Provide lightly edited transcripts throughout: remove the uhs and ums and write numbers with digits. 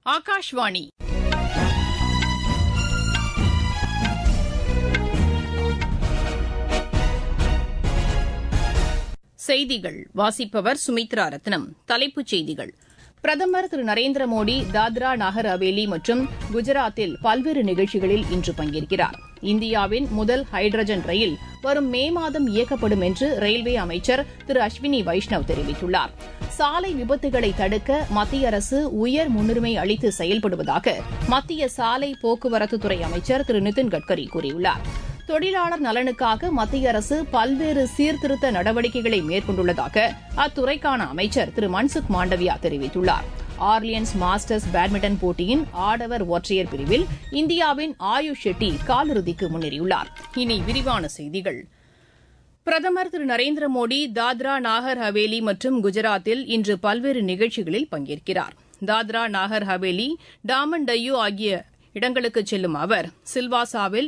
ஆகாஷ்வாணி செய்திகள் வாசிப்பவர் சுமித்ரா ரத்னம். தலைப்புச் செய்திகள்: பிரதமர் திரு நரேந்திர மோடி தாத்ரா நாகர் ஹவேலி மற்றும் குஜராத்தில் பல்வேறு நிகழ்ச்சிகளில் இன்று பங்கேற்கிறார். இந்தியாவின் முதல் ஹைட்ரஜன் ரயில் வரும் மே மாதம் இயக்கப்படும் என்று ரயில்வே அமைச்சர் திரு அஸ்வினி வைஷ்ணவ் தெரிவித்துள்ளார். சாலை விபத்துகளை தடுக்க மத்திய அரசு உயர் முன்னுரிமை அளித்து செயல்படுவதாக மத்திய சாலை போக்குவரத்துத்துறை அமைச்சர் திரு நிதின் கட்கரி கூறியுள்ளார். தொழிலாளர் நலனுக்காக மத்திய அரசு பல்வேறு சீர்திருத்த நடவடிக்கைகளை மேற்கொண்டுள்ளதாக அத்துறைக்கான அமைச்சர் திரு மன்சுக் மாண்டவியா தெரிவித்துள்ளார். ஆர்லியன்ஸ் மாஸ்டர்ஸ் பேட்மிண்டன் போட்டியின் ஆடவர் ஒற்றையர் பிரிவில் இந்தியாவின் ஆயுஷ் ஷெட்டி காலிறுதிக்கு முன்னேறியுள்ளார். இனி விரிவான செய்திகள். பிரதமர் திரு நரேந்திர மோடி தாத்ரா நாகர் ஹவேலி மற்றும் குஜராத்தில் இன்று பல்வேறு நிகழ்ச்சிகளில் பங்கேற்கிறார். தாத்ரா நாகர் ஹவேலி, டாமன் டையூ ஆகிய இடங்களுக்கு செல்லும் அவர் சில்வாசாவில்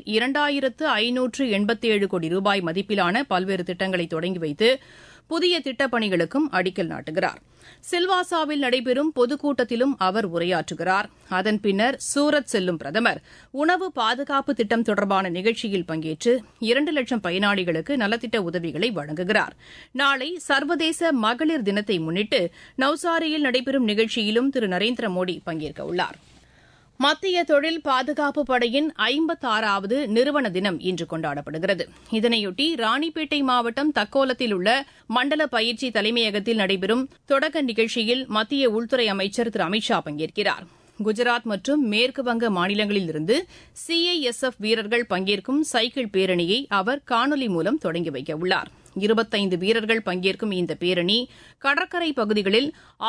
2587 கோடி ரூபாய் மதிப்பிலான பல்வேறு திட்டங்களை தொடங்கி வைத்து புதிய திட்டப்பணிகளுக்கும் அடிக்கல் நாட்டுகிறார். சில்வாசாவில் நடைபெறும் பொதுக்கூட்டத்திலும் அவர் உரையாற்றுகிறார். அதன் பின்னர் சூரத் செல்லும் பிரதமர் உணவு பாதுகாப்பு திட்டம் தொடர்பான நிகழ்ச்சியில் பங்கேற்று 2 லட்சம் பயனாளிகளுக்கு நலத்திட்ட உதவிகளை வழங்குகிறார். நாளை சர்வதேச மகளிர் தினத்தை முன்னிட்டு நவ்சாரியில் நடைபெறும் நிகழ்ச்சியிலும் திரு நரேந்திர மோடி பங்கேற்கவுள்ளார். மத்திய தொழில் பாதுகாப்பு படையின் 56வது நிறுவன தினம் இன்று கொண்டாடப்படுகிறது. இதனையொட்டி ராணிப்பேட்டை மாவட்டம் தக்கோலத்தில் உள்ள மண்டல பயிற்சி தலைமையகத்தில் நடைபெறும் தொடக்க நிகழ்ச்சியில் மத்திய உள்துறை அமைச்சர் திரு அமித் ஷா பங்கேற்கிறார். குஜராத் மற்றும் மேற்குவங்க மாநிலங்களில் இருந்து CISF வீரர்கள் பங்கேற்கும் சைக்கிள் பேரணியை அவர் காணொலி மூலம் தொடங்கி வைக்கவுள்ளார். 25 வீரர்கள் பங்கேற்கும் இந்த பேரணி கடற்கரை பகுதிகளில்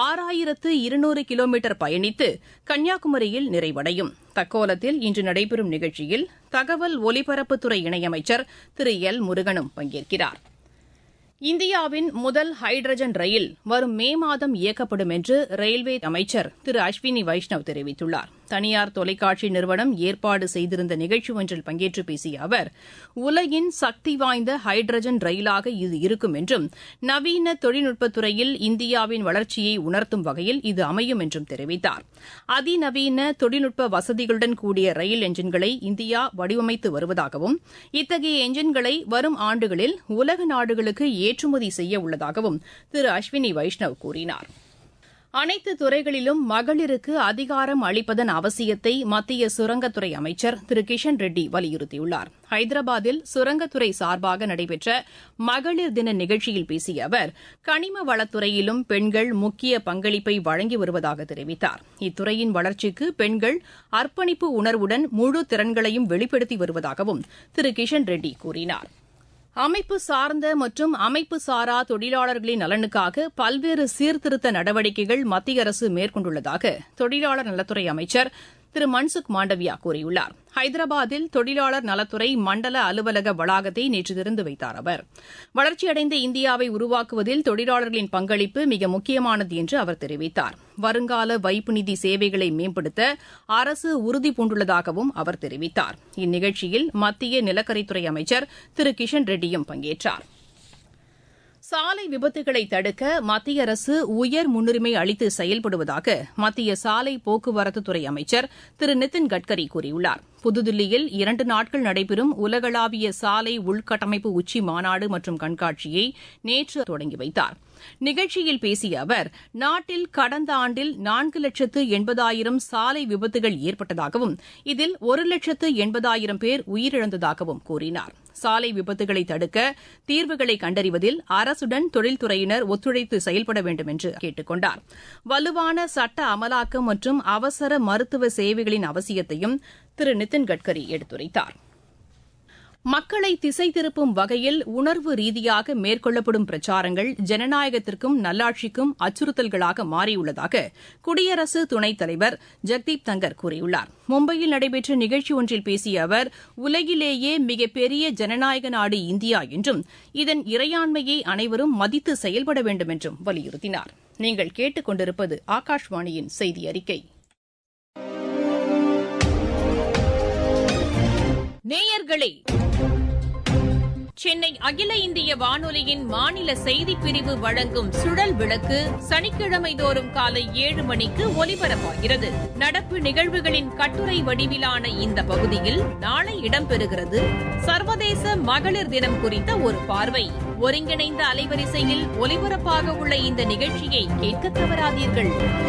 6200 கிலோமீட்டர் பயணித்து கன்னியாகுமரியில் நிறைவடையும். தக்கோலத்தில் இன்று நடைபெறும் நிகழ்ச்சியில் தகவல் ஒலிபரப்புத்துறை இணையமைச்சர் திரு எல் முருகனும் பங்கேற்கிறார். இந்தியாவின் முதல் ஹைட்ரஜன் ரயில் வரும் மே மாதம் இயக்கப்படும் என்று ரயில்வே அமைச்சர் திரு அஸ்வினி வைஷ்ணவ் தெரிவித்துள்ளார். தனியார் தொலைக்காட்சி நிறுவனம் ஏற்பாடு செய்திருந்த நிகழ்ச்சி ஒன்றில் பங்கேற்று பேசிய அவர், உலகின் சக்தி வாய்ந்த ஹைட்ரஜன் ரயிலாக இது இருக்கும் என்றும், நவீன தொழில்நுட்பத்துறையில் இந்தியாவின் வளர்ச்சியை உணர்த்தும் வகையில் இது அமையும் என்றும் தெரிவித்தார். அதிநவீன தொழில்நுட்ப வசதிகளுடன் கூடிய ரயில் எஞ்சின்களை இந்தியா வடிவமைத்து வருவதாகவும், இத்தகைய எஞ்சின்களை வரும் ஆண்டுகளில் உலக நாடுகளுக்கு ஏற்றுமதி செய்ய உள்ளதாகவும் திரு அஸ்வினி வைஷ்ணவ் கூறினார். அனைத்து துறைகளிலும் மகளிருக்கு அதிகாரம் அளிப்பதன் அவசியத்தை மத்திய சுரங்கத்துறை அமைச்சர் திரு கிஷன் ரெட்டி வலியுறுத்தியுள்ளார். ஹைதராபாத்தில் சுரங்கத்துறை சார்பாக நடைபெற்ற மகளிர் தின நிகழ்ச்சியில் பேசிய அவர், கனிம வளத்துறையிலும் பெண்கள் முக்கிய பங்களிப்பை வழங்கி வருவதாக தெரிவித்தார். இத்துறையின் வளர்ச்சிக்கு பெண்கள் அர்ப்பணிப்பு உணர்வுடன் முழு திறன்களையும் வெளிப்படுத்தி வருவதாகவும் திரு கிஷன் ரெட்டி கூறினார். அமைப்பு சார்ந்த மற்றும் அமைப்பு சாரா தொழிலாளர்களின் நலனுக்காக பல்வேறு சீர்திருத்த நடவடிக்கைகள் மத்திய அரசு மேற்கொண்டுள்ளதாக தொழிலாளர் நலத்துறை அமைச்சர் திரு மன்சுக் மாண்டவியா கூறியுள்ளார். ஹைதராபாத்தில் தொழிலாளர் நலத்துறை மண்டல அலுவலக வளாகத்தை நேற்று திறந்து வைத்தார். அவர், வளர்ச்சியடைந்த இந்தியாவை உருவாக்குவதில் தொழிலாளர்களின் பங்களிப்பு மிக முக்கியமானது என்று அவர் தெரிவித்தார். வருங்கால வைப்பு நிதி சேவைகளை மேம்படுத்த அரசு உறுதிபூண்டுள்ளதாகவும் அவர் தெரிவித்தார். இந்நிகழ்ச்சியில் மத்திய நிலக்கரித்துறை அமைச்சர் திரு கிஷன் ரெட்டியும் பங்கேற்றார். சாலை விபத்துகளை தடுக்க மத்திய அரசு உயர் முன்னுரிமை அளித்து செயல்படுவதாக மத்திய சாலை போக்குவரத்துத்துறை அமைச்சர் திரு நிதின் கட்கரி கூறியுள்ளார். புதுதில்லியில் 2 நாட்கள் நடைபெறும் உலகளாவிய சாலை உள்கட்டமைப்பு உச்சி மாநாடு மற்றும் கண்காட்சியை நேற்று தொடங்கி வைத்தார். நிகழ்ச்சியில் பேசிய அவர், நாட்டில் கடந்த ஆண்டில் 4,80,000 சாலை விபத்துகள் ஏற்பட்டதாகவும், இதில் 1,80,000 பேர் உயிரிழந்ததாகவும் கூறினார். சாலை விபத்துகளை தடுக்க தீர்வுகளை கண்டறிவதில் அரசுடன் தொழில்துறையினர் ஒத்துழைத்து செயல்பட வேண்டும் என்று கேட்டுக் கொண்டார். வலுவான சட்ட அமலாக்கம் மற்றும் அவசர மருத்துவ சேவைகளின் அவசியத்தையும் திரு நிதின் கட்கரி எடுத்துரைத்தார். மக்களை திசை திருப்பும் வகையில் உணர்வு ரீதியாக மேற்கொள்ளப்படும் பிரச்சாரங்கள் ஜனநாயகத்திற்கும் நல்லாட்சிக்கும் அச்சுறுத்தல்களாக மாறியுள்ளதாக குடியரசு துணைத் தலைவர் ஜெக்தீப் தங்கர் கூறியுள்ளார். மும்பையில் நடைபெற்ற நிகழ்ச்சி ஒன்றில் பேசிய அவர், உலகிலேயே மிகப்பெரிய ஜனநாயக நாடு இந்தியா என்றும், இதன் இறையாண்மையை அனைவரும் மதித்து செயல்பட வேண்டும் என்றும் வலியுறுத்தினார். நீங்கள் கேட்டுக் கொண்டிருப்பது ஆகாஷ்வாணியின் செய்தி அறிக்கை. நேயர்களே, சென்னை அகில இந்திய வானொலியின் மாநில செய்திப் பிரிவு வழங்கும் சுழல் விளக்கு சனிக்கிழமை தோறும் காலை 7 மணிக்கு ஒலிபரப்பாகிறது. நடப்பு நிகழ்வுகளின் கட்டுரை வடிவிலான இந்த பகுதியில் நாளை இடம்பெறுகிறது சர்வதேச மகளிர் தினம் குறித்த ஒரு பார்வை. ஒருங்கிணைந்த அலைவரிசையில் ஒலிபரப்பாக உள்ள இந்த நிகழ்ச்சியை கேட்க தவறாதீர்கள்.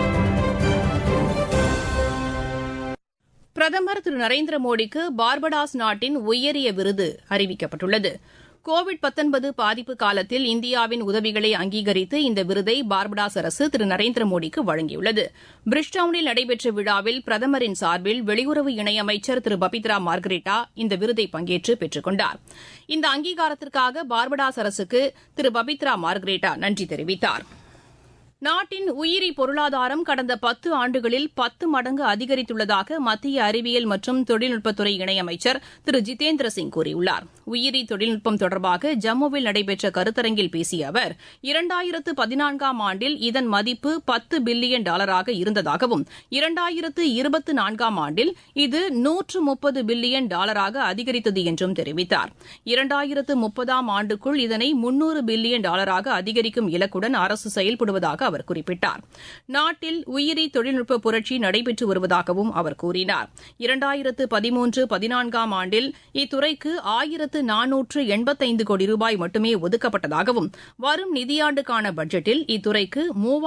பிரதமர் திரு நரேந்திர மோடிக்கு பார்படாஸ் நாட்டின் உயரிய விருது அறிவிக்கப்பட்டுள்ளது. கோவிட்-19 பாதிப்பு காலத்தில் இந்தியாவின் உதவிகளை அங்கீகரித்து இந்த விருதை பார்படாஸ் அரசு திரு நரேந்திர மோடிக்கு வழங்கியுள்ளது. பிரிஸ்டவுனில் நடைபெற்ற விழாவில் பிரதமரின் சார்பில் வெளியுறவு இணையமைச்சர் திரு பபித்ரா மார்கரெட்டா இந்த விருதை பங்கேற்று பெற்றுக் கொண்டார். இந்த அங்கீகாரத்திற்காக பார்படாஸ் அரசுக்கு திரு பபித்ரா மார்கரெட்டா நன்றி தெரிவித்தார். நாட்டின் உயிரி பொருளாதாரம் கடந்த 10 ஆண்டுகளில் 10 மடங்கு அதிகரித்துள்ளதாக மத்திய அறிவியல் மற்றும் தொழில்நுட்பத்துறை இணையமைச்சர் திரு ஜிதேந்திர சிங் கூறியுள்ளார். உயிரி தொழில்நுட்பம் தொடர்பாக ஜம்முவில் நடைபெற்ற கருத்தரங்கில் பேசிய அவர் 2014ஆம் ஆண்டில் இதன் மதிப்பு $10 பில்லியன் இருந்ததாகவும் 2024ஆம் ஆண்டில் இது $130 பில்லியன் அதிகரித்தது என்றும் தெரிவித்தார். 2030ஆம் ஆண்டுக்குள் இதனை $300 பில்லியன் அதிகரிக்கும் இலக்குடன் அரசு செயல்படுவதாக அவர் குறிப்பிட்டார். நாட்டில் உயிரி தொழில்நுட்ப புரட்சி நடைபெற்று வருவதாகவும் அவர் கூறினார். 2013-14ஆம் ஆண்டில் இத்துறைக்கு $1485 கோடி மட்டுமே ஒதுக்கப்பட்டதாகவும் வரும் நிதியாண்டுக்கான பட்ஜெட்டில் இத்துறைக்கு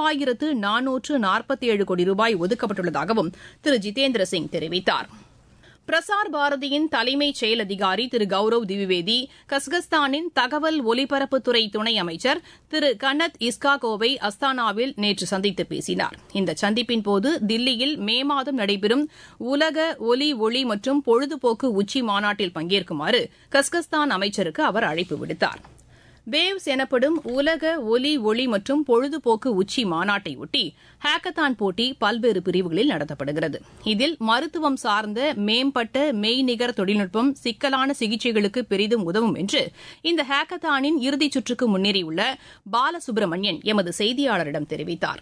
$3447 கோடி ஒதுக்கப்பட்டுள்ளதாகவும் திரு ஜிதேந்திர சிங் தெரிவித்தார். பிரசார் பாரதியின் தலைமைச் செயல் அதிகாரி திரு கௌரவ் திவிவேதி கஸ்கஸ்தானின் தகவல் ஒலிபரப்புத்துறை துணை அமைச்சர் திரு கனத் இஸ்காகோவை அஸ்தானாவில் நேற்று சந்தித்து பேசினார். இந்த சந்திப்பின்போது தில்லியில் மே மாதம் நடைபெறும் உலக ஒலி ஒளி மற்றும் பொழுதுபோக்கு உச்சி மாநாட்டில் பங்கேற்குமாறு கஸ்கஸ்தான் அமைச்சருக்கு அவர் அழைப்பு விடுத்தார். வேவ்ஸ் எனப்படும் உலக ஒலி ஒளி மற்றும் பொழுதுபோக்கு உச்சி மாநாட்டையொட்டி ஹேக்கத்தான் போட்டி பல்வேறு பிரிவுகளில் நடத்தப்படுகிறது. இதில் மருத்துவம் சார்ந்த மேம்பட்ட மெய்நிகர் தொழில்நுட்பம் சிக்கலான சிகிச்சைகளுக்கு பெரிதும் உதவும் என்று இந்த ஹேக்கத்தானின் இறுதிச் சுற்றுக்கு முன்னேறியுள்ள பாலசுப்ரமணியன் எமது செய்தியாளரிடம் தெரிவித்தார்.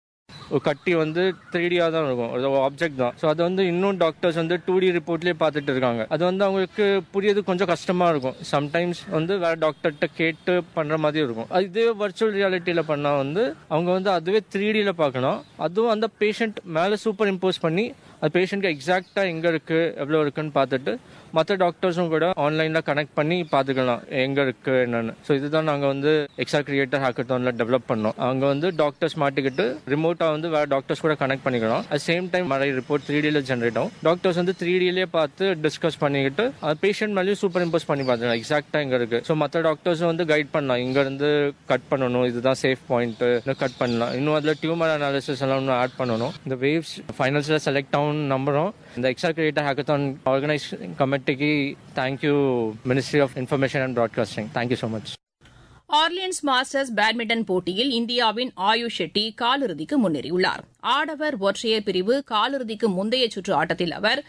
ஒரு கட்டி 3Dயாக தான் இருக்கும், ஒரு ஆப்ஜெக்ட் தான். ஸோ அது இன்னும் டாக்டர்ஸ் 2D ரிப்போர்ட்லேயே பார்த்துட்டு இருக்காங்க. அது அவங்களுக்கு புரியுது கொஞ்சம் கஷ்டமாக இருக்கும். சம்டைம்ஸ் வேற டாக்டர்கிட்ட கேட்டு பண்ணுற மாதிரி இருக்கும். இதே வர்ச்சுவல் ரியாலிட்டியில் பண்ணால் அவங்க அதுவே 3Dயில் பார்க்கணும். அதுவும் அந்த பேஷண்ட் மேலே சூப்பர் இம்போஸ் பண்ணி அது பேஷண்ட்க்கு எக்ஸாக்டாக எங்கே இருக்குது எவ்வளோ இருக்குன்னு பார்த்துட்டு மற்ற டாக்டர்ஸும் கூட ஆன்லைனில் கனெக்ட் பண்ணி பார்த்துக்கலாம் எங்கே இருக்குது என்னென்னு. ஸோ இதுதான் நாங்கள் எக்ஸா கிரியேட்டர் ஹேக்கத்தானில் டெவலப் பண்ணோம். அவங்க டாக்டர்ஸ் மாட்டிக்கிட்டு ரிமோட்டாக வேறு டாக்டர்ஸ் கூட கனெக்ட் பண்ணிக்கலாம். அட் சேம் டைம் நிறைய ரிப்போர்ட் 3Dயில் ஜென்ரேட் ஆகும். டாக்டர்ஸ் 3Dயிலே பார்த்து டிஸ்கஸ் பண்ணிக்கிட்டு அது பேஷண்ட் மேலேயும் சூப்பர் இம்போஸ் பண்ணி பார்த்துக்கலாம் எக்ஸாக்டாக எங்கே இருக்குது. ஸோ மற்ற டாக்டர்ஸும் கைட் பண்ணலாம், இங்கேருந்து கட் பண்ணணும், இதுதான் சேஃப் பாயிண்ட்டு, கட் பண்ணலாம். இன்னும் அதில் டியூமர் அனாலிசிஸ் எல்லாம் இன்னும் ஆட் பண்ணணும். இந்த வேவ்ஸ் ஃபைனல்ஸில் செலக்ட் ஆகும் நம்புறோம். இந்த எக்ஸா கிரியேட்டர் ஹேக்கத்தான் ஆர்கனைசிங் கமிட்டிக்கு thank you ministry of information and broadcasting. Thank you so much. Orleans masters badminton போட்டியில் இந்தியாவின் ஆயுஷ் ஷெட்டி காலிறுதிக்கு முன்னேறியுள்ளார். ஆடவர் ஒற்றையர் பிரிவு காலிறுதிக்கு முந்தைய சுற்று ஆட்டத்தில் அவர்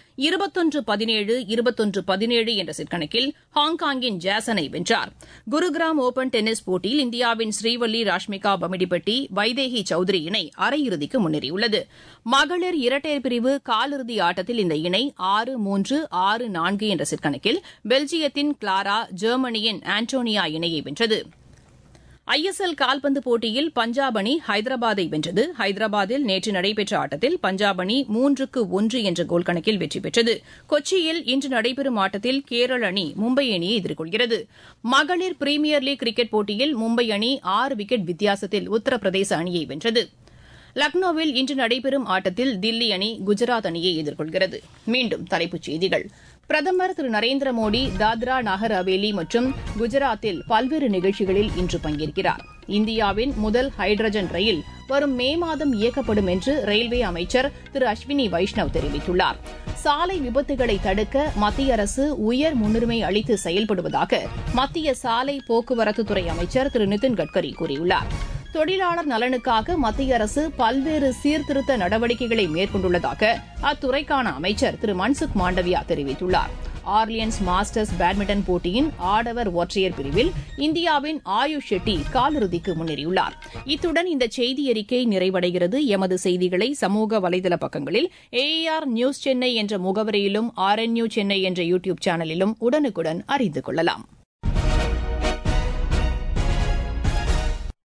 21-17, 21-17 என்ற செட் கணக்கில் ஹாங்காங்கின் ஜாசனை வென்றார். குருகிராம் ஓபன் டென்னிஸ் போட்டியில் இந்தியாவின் ஸ்ரீவல்லி ராஷ்மிகா பமிடிபட்டி வைதேகி சௌத்ரி இணை அரையிறுதிக்கு முன்னேறியுள்ளது. மகளிர் இரட்டையர் பிரிவு காலிறுதி ஆட்டத்தில் இந்த இணை 6-3, 6-4 என்ற செட் கணக்கில் பெல்ஜியத்தின் கிளாரா ஜெர்மனியின் ஆண்டோனியா இணையை வென்றது. ISL கால்பந்து போட்டியில் பஞ்சாப் அணி ஹைதராபாத்தை வென்றது. ஹைதராபாத்தில் நேற்று நடைபெற்ற ஆட்டத்தில் பஞ்சாப் அணி 3-1 என்ற கோல் கணக்கில் வெற்றி பெற்றது. கொச்சியில் இன்று நடைபெறும் ஆட்டத்தில் கேரள அணி மும்பை அணியை எதிர்கொள்கிறது. மகளிர் பிரீமியர் லீக் கிரிக்கெட் போட்டியில் மும்பை அணி 6 விக்கெட் வித்தியாசத்தில் உத்தரப்பிரதேச அணியை வென்றது. லக்னோவில் இன்று நடைபெறும் ஆட்டத்தில் தில்லி அணி குஜராத் அணியை எதிர்கொள்கிறது. மீண்டும் தலைப்புச் செய்திகள். பிரதமர் திரு நரேந்திர மோடி தாத்ரா நாகர் ஹவேலி மற்றும் குஜராத்தில் பல்வேறு நிகழ்ச்சிகளில் இன்று பங்கேற்கிறார். இந்தியாவின் முதல் ஹைட்ரஜன் ரயில் வரும் மே மாதம் இயக்கப்படும் என்று ரயில்வே அமைச்சர் திரு அஸ்வினி வைஷ்ணவ் தெரிவித்துள்ளார். சாலை விபத்துகளை தடுக்க மத்திய அரசு உயர் முன்னுரிமை அளித்து செயல்படுவதாக மத்திய சாலை போக்குவரத்துத்துறை அமைச்சர் திரு நிதின் கட்கரி கூறியுள்ளார். தொழிலாளர் நலனுக்காக மத்திய அரசு பல்வேறு சீர்திருத்த நடவடிக்கைகளை மேற்கொண்டுள்ளதாக அத்துறைக்கான அமைச்சர் திரு மன்சுக் மாண்டவியா தெரிவித்துள்ளார். ஆர்லியன்ஸ் மாஸ்டர்ஸ் பேட்மிண்டன் போட்டியின் ஆடவர் ஒற்றையர் பிரிவில் இந்தியாவின் ஆயுஷ் ஷெட்டி காலிறுதிக்கு முன்னேறியுள்ளார். இத்துடன் இந்த செய்தியறிக்கை நிறைவடைகிறது. எமது செய்திகளை சமூக வலைதள பக்கங்களில் AAR நியூஸ் சென்னை என்ற முகவரியிலும் RNU சென்னை என்ற யூடியூப் சேனலிலும் உடனுக்குடன் அறிந்து கொள்ளலாம்.